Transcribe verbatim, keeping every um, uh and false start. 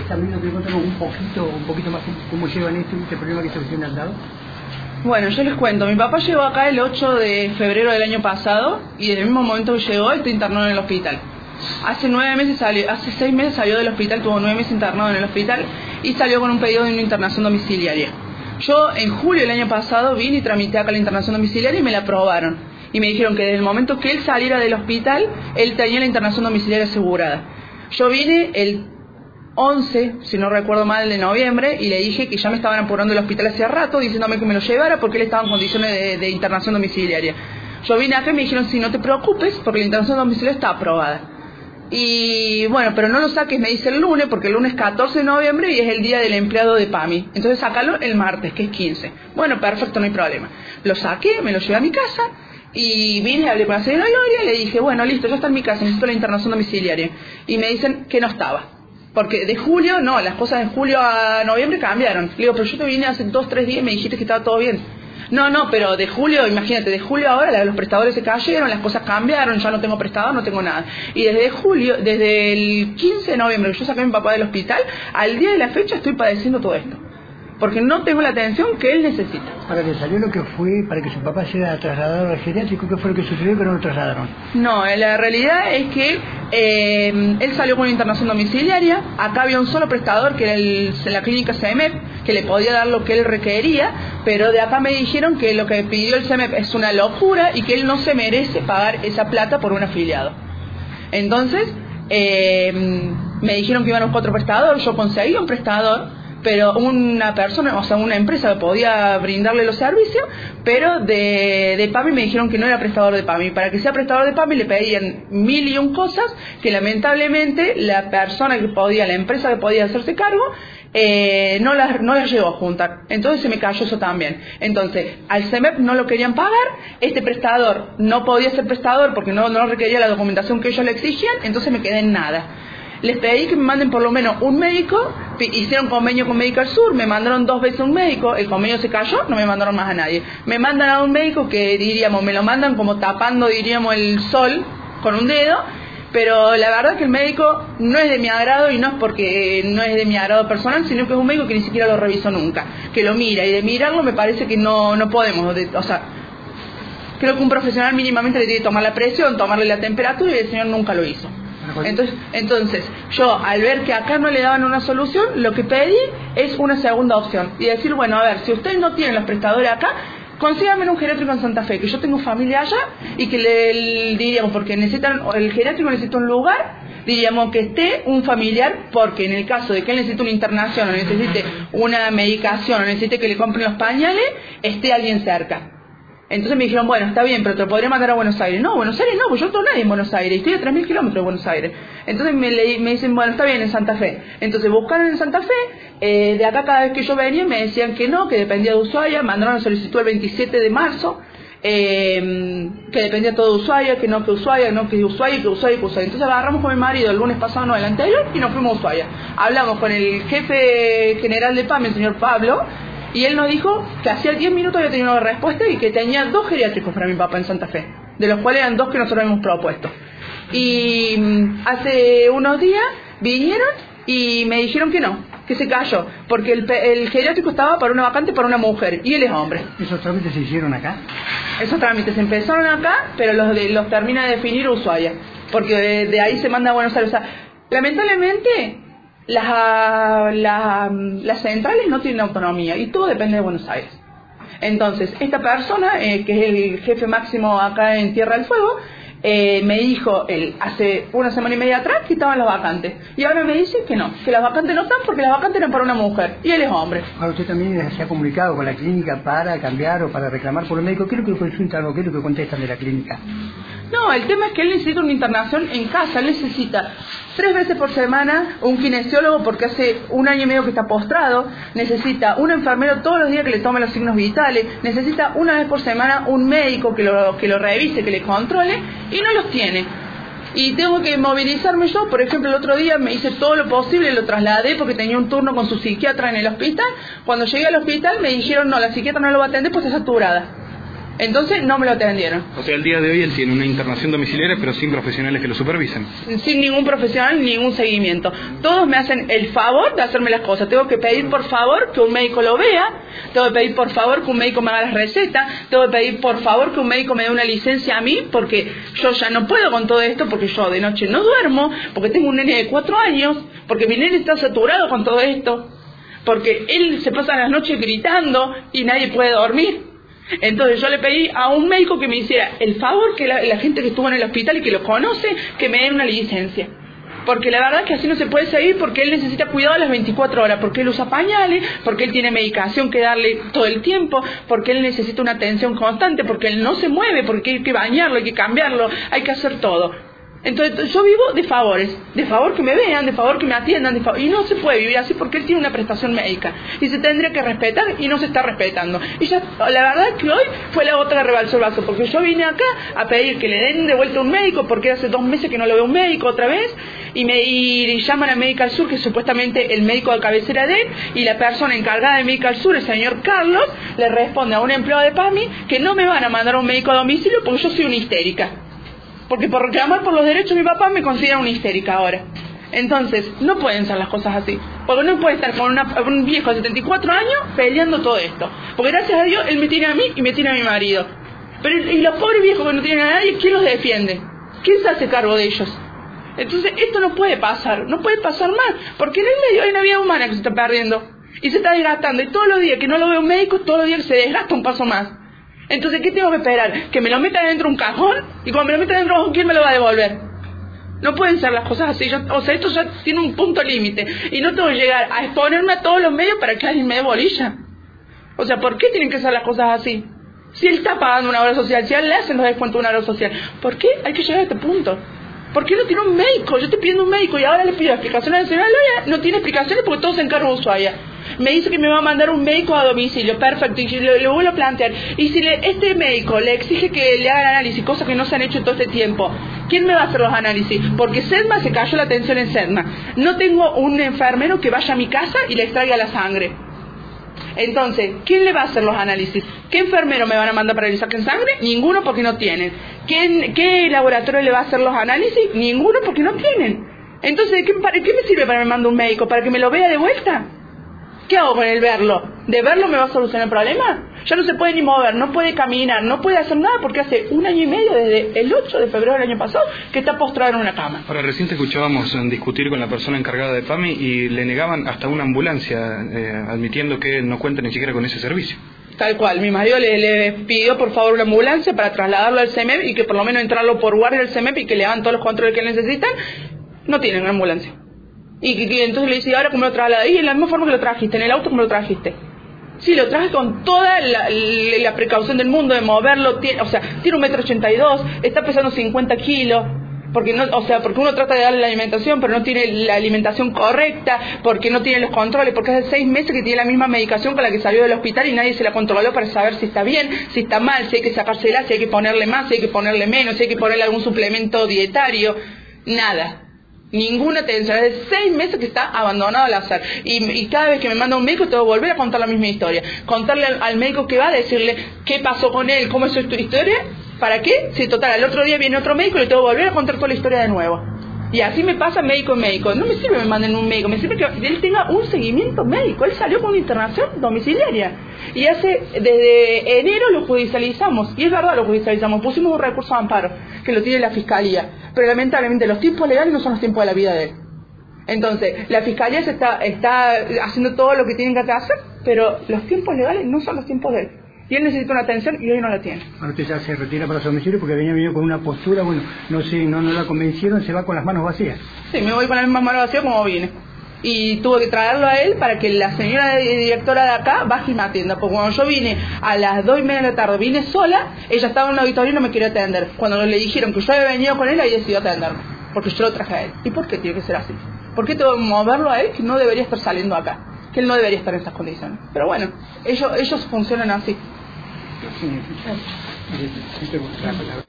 también nos puede contar un poquito, un poquito más cómo llevan esto, este problema que se recién han dado. Bueno, yo les cuento, mi papá llegó acá el ocho de febrero del año pasado y desde el mismo momento que llegó estoy internado en el hospital. Hace nueve meses salió, hace seis meses salió del hospital, tuvo nueve meses internado en el hospital y salió con un pedido de una internación domiciliaria. Yo en julio del año pasado vine y tramité acá la internación domiciliaria y me la aprobaron. Y me dijeron que desde el momento que él saliera del hospital, él tenía la internación domiciliaria asegurada. Yo vine el once, si no recuerdo mal, de noviembre, y le dije que ya me estaban apurando del hospital hacía rato, diciéndome que me lo llevara porque él estaba en condiciones de, de internación domiciliaria. Yo vine acá y me dijeron, sí, no te preocupes, porque la internación domiciliaria está aprobada. Y bueno, pero no lo saques, me dice el lunes, porque el lunes es catorce de noviembre y es el día del empleado de PAMI. Entonces sácalo el martes, que es quince. Bueno, perfecto, no hay problema. Lo saqué, me lo llevé a mi casa y vine, hablé con la señora Gloria y le dije, bueno, listo, ya está en mi casa, necesito la internación domiciliaria. Y me dicen que no estaba. Porque de julio, no, las cosas de julio a noviembre cambiaron. Le digo, pero yo te vine hace dos, tres días y me dijiste que estaba todo bien. No, no, pero de julio, imagínate, de julio ahora los prestadores se cayeron, las cosas cambiaron, ya no tengo prestador, no tengo nada. Y desde julio, desde el quince de noviembre que yo saqué a mi papá del hospital, al día de la fecha estoy padeciendo todo esto. Porque no tengo la atención que él necesita. Ahora, ¿le salió lo que fue para que su papá sea trasladado al geriátrico? ¿Qué fue lo que sucedió que no lo trasladaron? No, la realidad es que eh, él salió con una internación domiciliaria. Acá había un solo prestador, que era el, la clínica C E M E P, que le podía dar lo que él requería, pero de acá me dijeron que lo que pidió el C E M E P es una locura y que él no se merece pagar esa plata por un afiliado. Entonces, eh, me dijeron que iban a buscar otro prestador, yo conseguí un prestador, pero una persona, o sea, una empresa que podía brindarle los servicios, pero de, de PAMI me dijeron que no era prestador de PAMI. Para que sea prestador de PAMI le pedían mil y un cosas que lamentablemente la persona que podía, la empresa que podía hacerse cargo, eh, no las no las llegó a juntar. Entonces se me cayó eso también. Entonces, al C E M E P no lo querían pagar, este prestador no podía ser prestador porque no, no requería la documentación que ellos le exigían, entonces me quedé en nada. Les pedí que me manden por lo menos un médico, hicieron convenio con Medical Sur, me mandaron dos veces un médico, el convenio se cayó, no me mandaron más a nadie. Me mandan a un médico que diríamos, me lo mandan como tapando, diríamos, el sol con un dedo, pero la verdad es que el médico no es de mi agrado y no es porque no es de mi agrado personal, sino que es un médico que ni siquiera lo revisó nunca, que lo mira, y de mirarlo me parece que no, no podemos, de, o sea, creo que un profesional mínimamente le tiene que tomar la presión, tomarle la temperatura, y el señor nunca lo hizo. Entonces, entonces, yo al ver que acá no le daban una solución, lo que pedí es una segunda opción y decir, bueno, a ver, si ustedes no tienen los prestadores acá, consíganme un geriátrico en Santa Fe, que yo tengo familia allá y que le, le diríamos, porque necesitan, el geriátrico necesita un lugar, diríamos que esté un familiar, porque en el caso de que él necesite una internación o necesite una medicación o necesite que le compren los pañales, esté alguien cerca. Entonces me dijeron, bueno, está bien, pero te lo podría mandar a Buenos Aires. No, Buenos Aires no, porque yo no tengo nadie en Buenos Aires, estoy a tres mil kilómetros de Buenos Aires. Entonces me, le, me dicen, bueno, está bien, en Santa Fe. Entonces buscaron en Santa Fe, eh, de acá cada vez que yo venía me decían que no, que dependía de Ushuaia, mandaron la solicitud el veintisiete de marzo, eh, que dependía todo de Ushuaia, que no que Ushuaia, no que Ushuaia, que Ushuaia, que Ushuaia. Entonces agarramos con mi marido el lunes pasado, no, el anterior, y nos fuimos a Ushuaia. Hablamos con el jefe general de PAMI, el señor Pablo, y él nos dijo que hacía diez minutos había tenido una respuesta y que tenía dos geriátricos para mi papá en Santa Fe, de los cuales eran dos que nosotros habíamos propuesto. Y um, hace unos días vinieron y me dijeron que no, que se cayó, porque el, el geriátrico estaba para una vacante para una mujer y él es hombre. ¿Esos trámites se hicieron acá? Esos trámites se empezaron acá, pero los, de, los termina de definir Ushuaia, porque de, de ahí se manda a Buenos Aires. O sea, lamentablemente Las, las, las centrales no tienen autonomía y todo depende de Buenos Aires. Entonces, esta persona, eh, que es el jefe máximo acá en Tierra del Fuego, eh, me dijo él hace una semana y media atrás que estaban las vacantes. Y ahora me dice que no, que las vacantes no están porque las vacantes eran para una mujer y él es hombre. Ahora, usted también se ha comunicado con la clínica para cambiar o para reclamar por el médico. ¿Qué es lo que consultan o qué es lo que contestan de la clínica? No, el tema es que él necesita una internación en casa, él necesita tres veces por semana un kinesiólogo porque hace un año y medio que está postrado, necesita un enfermero todos los días que le tome los signos vitales, necesita una vez por semana un médico que lo, que lo revise, que le controle, y no los tiene. Y tengo que movilizarme yo, por ejemplo, el otro día me hice todo lo posible, lo trasladé porque tenía un turno con su psiquiatra en el hospital. Cuando llegué al hospital me dijeron, no, la psiquiatra no lo va a atender porque está saturada. Entonces no me lo atendieron. O sea, el día de hoy él tiene una internación domiciliaria, pero sin profesionales que lo supervisen. Sin ningún profesional, ningún seguimiento. Todos me hacen el favor de hacerme las cosas. Tengo que pedir por favor que un médico lo vea, tengo que pedir por favor que un médico me haga las recetas, tengo que pedir por favor que un médico me dé una licencia a mí, porque yo ya no puedo con todo esto, porque yo de noche no duermo, porque tengo un nene de cuatro años, porque mi nene está saturado con todo esto, porque él se pasa las noches gritando y nadie puede dormir. Entonces yo le pedí a un médico que me hiciera el favor, que la, la gente que estuvo en el hospital y que lo conoce, que me den una licencia. Porque la verdad es que así no se puede seguir, porque él necesita cuidado a las veinticuatro horas, porque él usa pañales, porque él tiene medicación que darle todo el tiempo, porque él necesita una atención constante, porque él no se mueve, porque hay que bañarlo, hay que cambiarlo, hay que hacer todo. Entonces yo vivo de favores, de favor que me vean, de favor que me atiendan, de favor, y no se puede vivir así porque él tiene una prestación médica y se tendría que respetar y no se está respetando. Y ya, la verdad es que hoy fue la gota que rebalsó el vaso, porque yo vine acá a pedir que le den de vuelta un médico, porque hace dos meses que no lo veo un médico otra vez, y me y llaman a Medical Sur, que es supuestamente el médico de cabecera de él, y la persona encargada de Medical Sur, el señor Carlos, le responde a un empleado de PAMI que no me van a mandar a un médico a domicilio porque yo soy una histérica. Porque por reclamar por los derechos de mi papá me considera una histérica ahora. Entonces, no pueden ser las cosas así. Porque no puede estar con una, un viejo de setenta y cuatro años peleando todo esto. Porque gracias a Dios, él me tiene a mí y me tiene a mi marido. Pero y los pobres viejos que no tienen a nadie, ¿quién los defiende? ¿Quién se hace cargo de ellos? Entonces, esto no puede pasar. No puede pasar más. Porque en el medio hay una vida humana que se está perdiendo. Y se está desgastando. Y todos los días que no lo veo un médico, todos los días se desgasta un paso más. Entonces, ¿qué tengo que esperar? ¿Que me lo metan dentro de un cajón? Y cuando me lo metan dentro de un cajón, ¿quién me lo va a devolver? No pueden ser las cosas así. Yo, o sea, esto ya tiene un punto límite. Y no tengo que llegar a exponerme a todos los medios para que alguien me dé bolilla. O sea, ¿por qué tienen que ser las cosas así? Si él está pagando una obra social, si a él le hacen los descuentos de una obra social, ¿por qué hay que llegar a este punto? ¿Por qué no tiene un médico? Yo estoy pidiendo un médico y ahora le pido explicaciones al señor Loya. No tiene explicaciones porque todo se encarga de Ushuaia. Me dice que me va a mandar un médico a domicilio, perfecto, y le, le vuelvo a plantear. Y si le, este médico le exige que le haga el análisis, cosas que no se han hecho en todo este tiempo, ¿quién me va a hacer los análisis? Porque Sedma, se cayó la atención en Sedma. No tengo un enfermero que vaya a mi casa y le extraiga la sangre. Entonces, ¿quién le va a hacer los análisis? ¿Qué enfermero me van a mandar para que le saquen sangre? Ninguno, porque no tienen. ¿Qué, qué laboratorio le va a hacer los análisis? Ninguno, porque no tienen. Entonces, ¿qué, para, ¿qué me sirve para que me mande un médico? ¿Para que me lo vea de vuelta? ¿Qué hago con el verlo? ¿De verlo me va a solucionar el problema? Ya no se puede ni mover, no puede caminar, no puede hacer nada porque hace un año y medio, desde el ocho de febrero del año pasado, que está postrado en una cama. Ahora, recién te escuchábamos discutir con la persona encargada de PAMI y le negaban hasta una ambulancia, eh, admitiendo que no cuenta ni siquiera con ese servicio. Tal cual, mi marido le, le pidió por favor una ambulancia para trasladarlo al C E M E P y que por lo menos entrarlo por guardia del C E M E P y que le hagan todos los controles que necesitan. No tienen una ambulancia. Y que, que entonces le dice, ¿ahora cómo lo trasladas? Y en la misma forma que lo trajiste, en el auto como lo trajiste. Sí, lo traje con toda la, la, la precaución del mundo de moverlo, tiene, o sea, tiene un metro ochenta y dos, está pesando cincuenta kilos, porque no, o sea, porque uno trata de darle la alimentación, pero no tiene la alimentación correcta, porque no tiene los controles, porque hace seis meses que tiene la misma medicación con la que salió del hospital y nadie se la controló para saber si está bien, si está mal, si hay que sacársela, si hay que ponerle más, si hay que ponerle menos, si hay que ponerle algún suplemento dietario, nada. Ninguna atención, hace seis meses que está abandonado al azar y, y cada vez que me manda un médico tengo que volver a contar la misma historia, contarle al, al médico que va, decirle qué pasó con él, cómo es su historia, ¿para qué? Si total, al otro día viene otro médico y le tengo que volver a contar toda la historia de nuevo. Y así me pasa médico en médico. No me sirve que me manden un médico, me sirve que él tenga un seguimiento médico. Él salió con una internación domiciliaria. Y hace, desde enero lo judicializamos. Y es verdad, lo judicializamos. Pusimos un recurso de amparo, que lo tiene la Fiscalía. Pero lamentablemente los tiempos legales no son los tiempos de la vida de él. Entonces, la Fiscalía se está, está haciendo todo lo que tienen que hacer, pero los tiempos legales no son los tiempos de él. Y él necesita una atención y hoy no la tiene. Ahora usted ya se retira para su domicilio porque venía venido con una postura, bueno, no sé, no, no la convencieron, se va con las manos vacías. Sí, me voy con las mismas manos vacías como vine. Y tuve que traerlo a él para que la señora directora de acá baje y me atienda. Porque cuando yo vine a las dos y media de la tarde, vine sola, ella estaba en un auditorio y no me quería atender. Cuando le dijeron que yo había venido con él, ahí decidió atenderme. Porque yo lo traje a él. ¿Y por qué tiene que ser así? ¿Por qué tengo que moverlo a él que no debería estar saliendo acá? Que él no debería estar en esas condiciones. Pero bueno, ellos, ellos funcionan así. Sí, sí, sí.